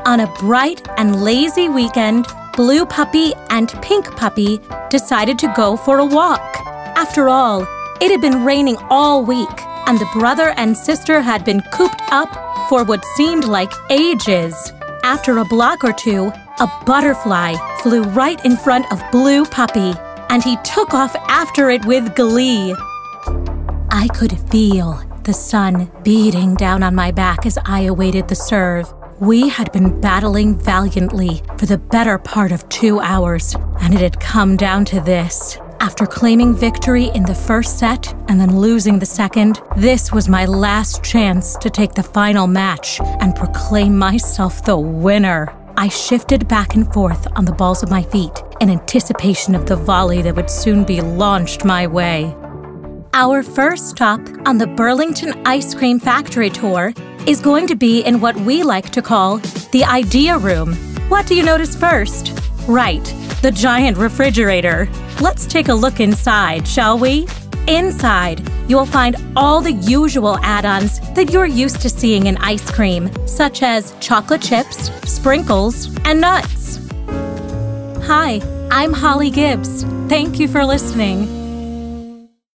On a bright and lazy weekend, Blue Puppy and Pink Puppy decided to go for a walk. After all, it had been raining all week, and the brother and sister had been cooped up for what seemed like ages. After a block or two, a butterfly flew right in front of Blue Puppy, and he took off after it with glee. I could feel the sun beating down on my back as I awaited the serve. We had been battling valiantly for the better part of 2 hours, and it had come down to this. After claiming victory in the first set and then losing the second, this was my last chance to take the final match and proclaim myself the winner. I shifted back and forth on the balls of my feet in anticipation of the volley that would soon be launched my way. Our first stop on the Burlington Ice Cream Factory tour is going to be in what we like to call the Idea Room. What do you notice first? Right, the giant refrigerator. Let's take a look inside, shall we? Inside, you'll find all the usual add-ons that you're used to seeing in ice cream, such as chocolate chips, sprinkles, and nuts. Hi, I'm Holly Gibbs. Thank you for listening.